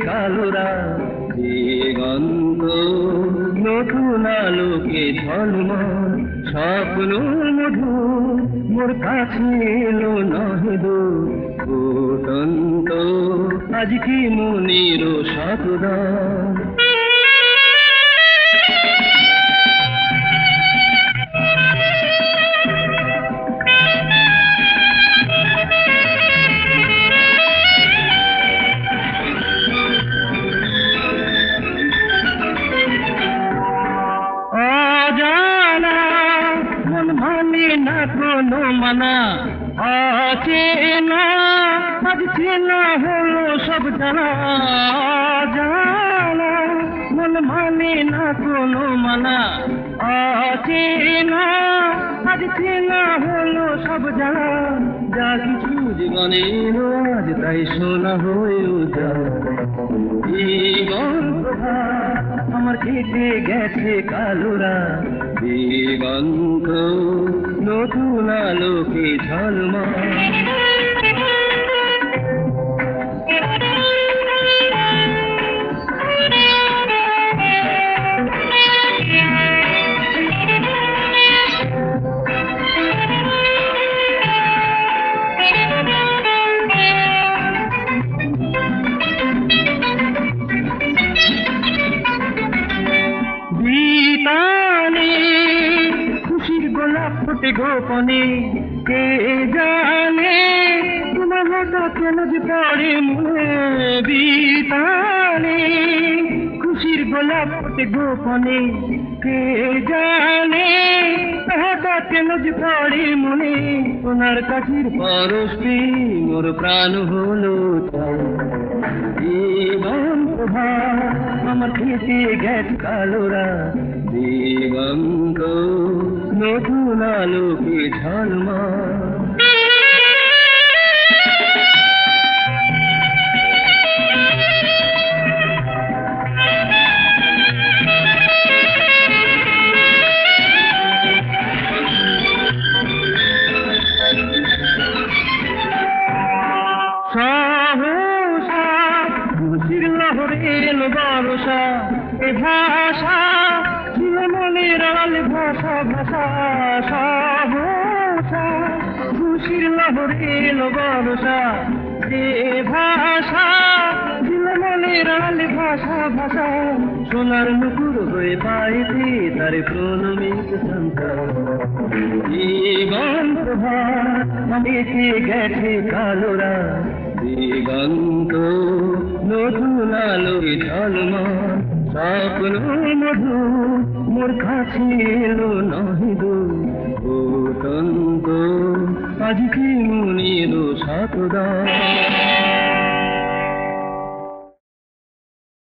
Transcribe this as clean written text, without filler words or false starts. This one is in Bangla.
কালোরা দিগন্ত নতুন আলোকে ঝলমল স্বপ্ন মধু মোর কাছে এলো নহে দো ফুটন্ত আজ কি মনের শতদান না কোনো মানা অচেনা আজ চেনা হলো সব জানা জানা মন মানে না কোনো মানা অচেনা আজ চেনা হলো সব জানা যা কিছু জীবনের আজ তাই শোনা হয়েও জীবন আমার কেটে গেছে কালোরা দিগন্ত নতুন আলোকে ঝলমল ফুটে গোপনে কে জানে তোমার হঠাৎ কেন যে পড়ে মনে বিতানে খুশির গোলাপ ফুটে গোপনে কে জানে হঠাৎ কেন যে পড়ে মনে সোনার কাঠির পরশে মোর প্রাণ হলো জীবন প্রভা আমার খেতে গেছে কালোরা দিগন্ত নতুন আলোকে ঝলমল সহসা খুশির লহরে এলো বরসা এ ভাষা মনের আল ভাষা ভাষা সহসা খুশির লহরে এলো বরসা এ ভাষা মনের আল ভাষা ভাষা সোনার নুপুর হয়ে পাইতে তার প্রণমিত জীবন প্রভা এসে গেছে কালোরা দিগন্ত নতুন আলোয় ঝলমল স্বপ্ন মধু মোর কাছে এলো নহে দো ফুটন্ত আজ কি মনের শতদান